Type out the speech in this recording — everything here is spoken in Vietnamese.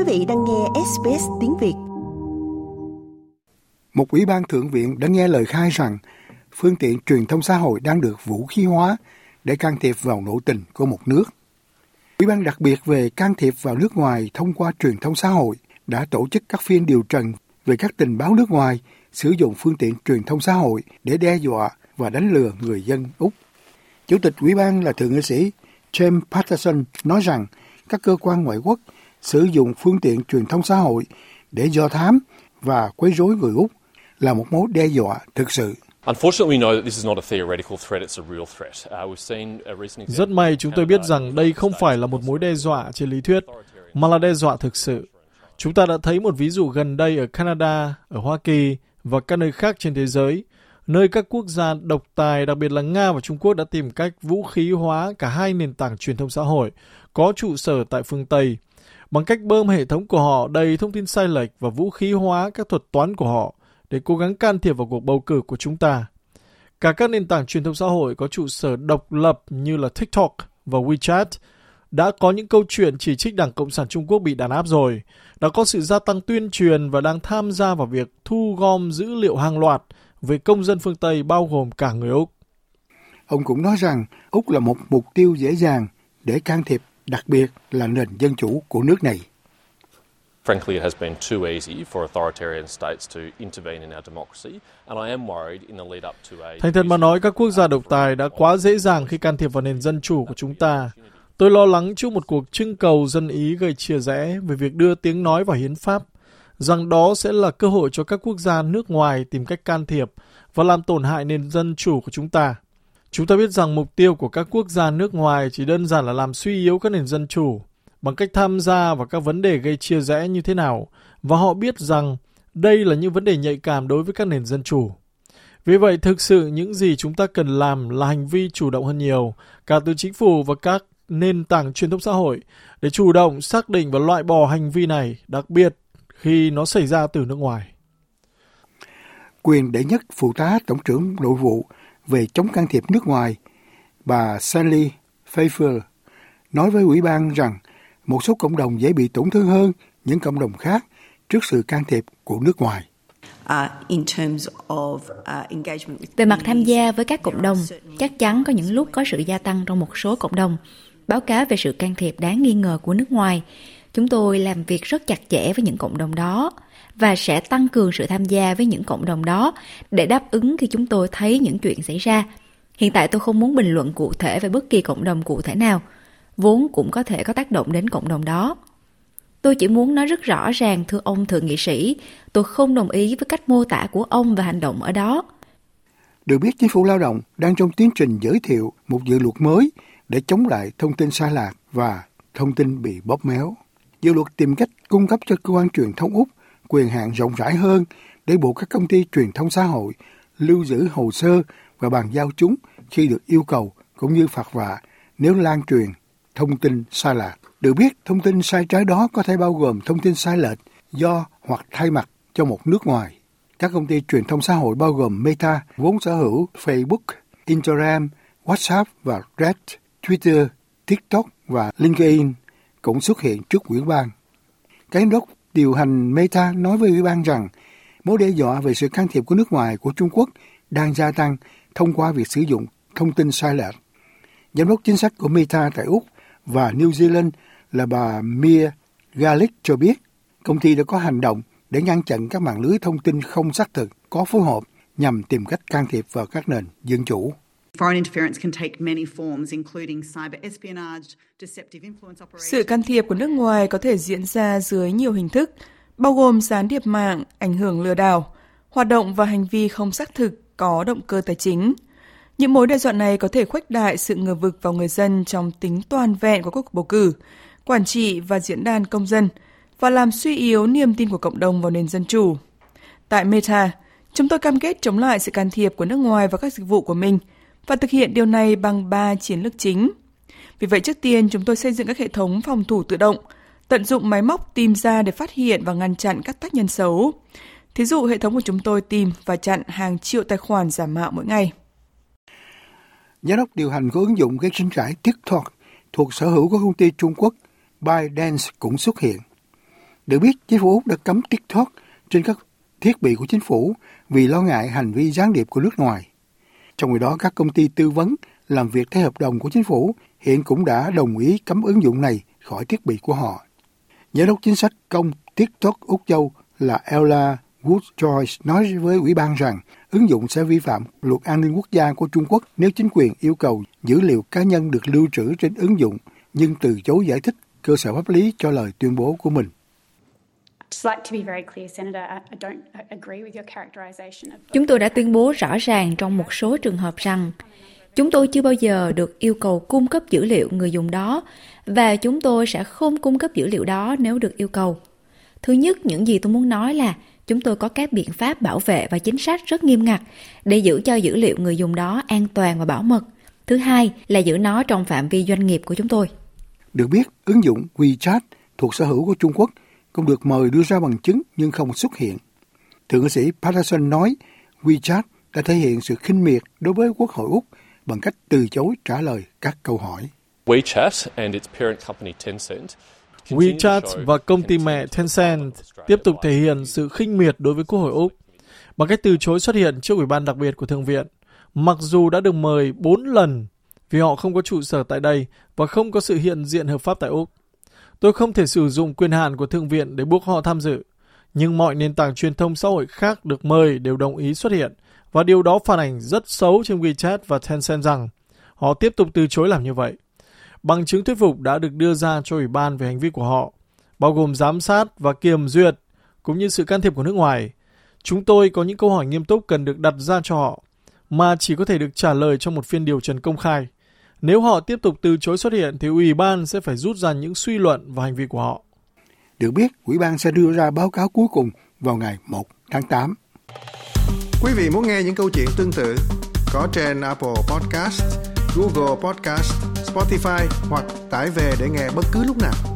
vị đang nghe SBS tiếng Việt. Một ủy ban thượng viện đã nghe lời khai rằng phương tiện truyền thông xã hội đang được vũ khí hóa để can thiệp vào nội tình của một nước. Ủy ban đặc biệt về can thiệp vào nước ngoài thông qua truyền thông xã hội đã tổ chức các phiên điều trần về các tình báo nước ngoài sử dụng phương tiện truyền thông xã hội để đe dọa và đánh lừa người dân Úc. Chủ tịch ủy ban là thượng nghị sĩ James Paterson nói rằng các cơ quan ngoại quốc sử dụng phương tiện truyền thông xã hội để do thám và quấy rối người Úc là một mối đe dọa thực sự. Rất may chúng tôi biết rằng đây không phải là một mối đe dọa trên lý thuyết, mà là đe dọa thực sự. Chúng ta đã thấy một ví dụ gần đây ở Canada, ở Hoa Kỳ và các nơi khác trên thế giới, nơi các quốc gia độc tài, đặc biệt là Nga và Trung Quốc đã tìm cách vũ khí hóa cả hai nền tảng truyền thông xã hội có trụ sở tại phương Tây, bằng cách bơm hệ thống của họ đầy thông tin sai lệch và vũ khí hóa các thuật toán của họ để cố gắng can thiệp vào cuộc bầu cử của chúng ta. Cả các nền tảng truyền thông xã hội có trụ sở độc lập như là TikTok và WeChat đã có những câu chuyện chỉ trích Đảng Cộng sản Trung Quốc bị đàn áp rồi, đã có sự gia tăng tuyên truyền và đang tham gia vào việc thu gom dữ liệu hàng loạt về công dân phương Tây bao gồm cả người Úc. Ông cũng nói rằng Úc là một mục tiêu dễ dàng để can thiệp, đặc biệt là nền dân chủ của nước này. Frankly, it has been too easy for authoritarian states to intervene in our democracy, and I am worried in the lead up to a... Thành thật mà nói, các quốc gia độc tài đã quá dễ dàng khi can thiệp vào nền dân chủ của chúng ta. Tôi lo lắng trước một cuộc trưng cầu dân Ý gây chia rẽ về việc đưa tiếng nói vào hiến pháp, rằng đó sẽ là cơ hội cho các quốc gia nước ngoài tìm cách can thiệp và làm tổn hại nền dân chủ của chúng ta. Chúng ta biết rằng mục tiêu của các quốc gia nước ngoài chỉ đơn giản là làm suy yếu các nền dân chủ bằng cách tham gia vào các vấn đề gây chia rẽ như thế nào, và họ biết rằng đây là những vấn đề nhạy cảm đối với các nền dân chủ. Vì vậy, thực sự những gì chúng ta cần làm là hành vi chủ động hơn nhiều, cả từ chính phủ và các nền tảng truyền thông xã hội, để chủ động xác định và loại bỏ hành vi này, đặc biệt khi nó xảy ra từ nước ngoài. Quyền đệ nhất phụ tá Tổng trưởng Nội vụ về chống can thiệp nước ngoài, bà Sally Faithfull, nói với ủy ban rằng một số cộng đồng dễ bị tổn thương hơn những cộng đồng khác trước sự can thiệp của nước ngoài. Về mặt tham gia với các cộng đồng, chắc chắn có những lúc có sự gia tăng trong một số cộng đồng. Báo cáo về sự can thiệp đáng nghi ngờ của nước ngoài, chúng tôi làm việc rất chặt chẽ với những cộng đồng đó và sẽ tăng cường sự tham gia với những cộng đồng đó để đáp ứng khi chúng tôi thấy những chuyện xảy ra. Hiện tại tôi không muốn bình luận cụ thể về bất kỳ cộng đồng cụ thể nào, vốn cũng có thể có tác động đến cộng đồng đó. Tôi chỉ muốn nói rất rõ ràng, thưa ông thượng nghị sĩ, tôi không đồng ý với cách mô tả của ông và hành động ở đó. Được biết, Chính phủ Lao động đang trong tiến trình giới thiệu một dự luật mới để chống lại thông tin sai lạc và thông tin bị bóp méo. Dự luật tìm cách cung cấp cho cơ quan truyền thông Úc quyền hạn rộng rãi hơn để buộc các công ty truyền thông xã hội lưu giữ hồ sơ và bàn giao chúng khi được yêu cầu, cũng như phạt vạ nếu lan truyền thông tin sai lạc. Được biết, thông tin sai trái đó có thể bao gồm thông tin sai lệch do hoặc thay mặt cho một nước ngoài. Các công ty truyền thông xã hội bao gồm Meta, vốn sở hữu Facebook, Instagram, WhatsApp và Threads, Twitter, TikTok và LinkedIn cũng xuất hiện trước ủy ban. Cái giám đốc điều hành Meta nói với ủy ban rằng mối đe dọa về sự can thiệp của nước ngoài của Trung Quốc đang gia tăng thông qua việc sử dụng thông tin sai lệch. Giám đốc chính sách của Meta tại Úc và New Zealand là bà Mia Garlick cho biết công ty đã có hành động để ngăn chặn các mạng lưới thông tin không xác thực có phối hợp nhằm tìm cách can thiệp vào các nền dân chủ. Sự can thiệp của nước ngoài có thể diễn ra dưới nhiều hình thức, bao gồm gián điệp mạng, ảnh hưởng lừa đảo, hoạt động và hành vi không xác thực có động cơ tài chính. Những mối đe dọa này có thể khuếch đại sự ngờ vực vào người dân trong tính toàn vẹn của các cuộc bầu cử, quản trị và diễn đàn công dân, và làm suy yếu niềm tin của cộng đồng vào nền dân chủ. Tại Meta, chúng tôi cam kết chống lại sự can thiệp của nước ngoài vào các dịch vụ của mình và thực hiện điều này bằng 3 chiến lược chính. Vì vậy, trước tiên, chúng tôi xây dựng các hệ thống phòng thủ tự động, tận dụng máy móc tìm ra để phát hiện và ngăn chặn các tác nhân xấu. Thí dụ, hệ thống của chúng tôi tìm và chặn hàng triệu tài khoản giả mạo mỗi ngày. Giám đốc điều hành của ứng dụng gây tranh cãi TikTok thuộc sở hữu của công ty Trung Quốc ByteDance cũng xuất hiện. Được biết, chính phủ Úc đã cấm TikTok trên các thiết bị của chính phủ vì lo ngại hành vi gián điệp của nước ngoài. Trong khi đó, các công ty tư vấn làm việc theo hợp đồng của chính phủ hiện cũng đã đồng ý cấm ứng dụng này khỏi thiết bị của họ. Giám đốc chính sách công TikTok Úc Châu là Ella Wood-Joyce nói với ủy ban rằng ứng dụng sẽ vi phạm luật an ninh quốc gia của Trung Quốc nếu chính quyền yêu cầu dữ liệu cá nhân được lưu trữ trên ứng dụng, nhưng từ chối giải thích cơ sở pháp lý cho lời tuyên bố của mình. Chúng tôi đã tuyên bố rõ ràng trong một số trường hợp rằng chúng tôi chưa bao giờ được yêu cầu cung cấp dữ liệu người dùng đó và chúng tôi sẽ không cung cấp dữ liệu đó nếu được yêu cầu. Thứ nhất, những gì tôi muốn nói là chúng tôi có các biện pháp bảo vệ và chính sách rất nghiêm ngặt để giữ cho dữ liệu người dùng đó an toàn và bảo mật. Thứ hai là giữ nó trong phạm vi doanh nghiệp của chúng tôi. Được biết, ứng dụng WeChat thuộc sở hữu của Trung Quốc cũng được mời đưa ra bằng chứng nhưng không xuất hiện. Thượng nghị sĩ Patterson nói WeChat đã thể hiện sự khinh miệt đối với Quốc hội Úc bằng cách từ chối trả lời các câu hỏi. WeChat và công ty mẹ Tencent tiếp tục thể hiện sự khinh miệt đối với Quốc hội Úc bằng cách từ chối xuất hiện trước Ủy ban đặc biệt của Thượng viện, mặc dù đã được mời 4 lần vì họ không có trụ sở tại đây và không có sự hiện diện hợp pháp tại Úc. Tôi không thể sử dụng quyền hạn của Thượng viện để buộc họ tham dự, nhưng mọi nền tảng truyền thông xã hội khác được mời đều đồng ý xuất hiện, và điều đó phản ảnh rất xấu trên WeChat và Tencent rằng họ tiếp tục từ chối làm như vậy. Bằng chứng thuyết phục đã được đưa ra cho Ủy ban về hành vi của họ, bao gồm giám sát và kiểm duyệt, cũng như sự can thiệp của nước ngoài. Chúng tôi có những câu hỏi nghiêm túc cần được đặt ra cho họ, mà chỉ có thể được trả lời trong một phiên điều trần công khai. Nếu họ tiếp tục từ chối xuất hiện, thì Ủy ban sẽ phải rút ra những suy luận và hành vi của họ. Được biết, Ủy ban sẽ đưa ra báo cáo cuối cùng vào ngày 1 tháng 8. Quý vị muốn nghe những câu chuyện tương tự có trên Apple Podcast, Google Podcast, Spotify hoặc tải về để nghe bất cứ lúc nào.